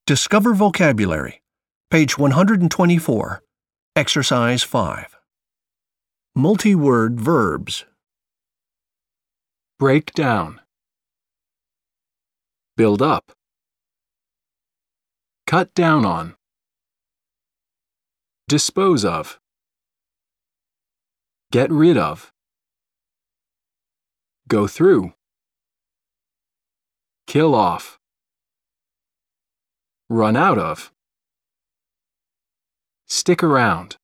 Discover vocabulary. Page 124. Exercise 5. Multi-word verbs. Break down. Build up. Cut down on. Dispose of. Get rid of. Go through. Kill off. Run out of. Stick around.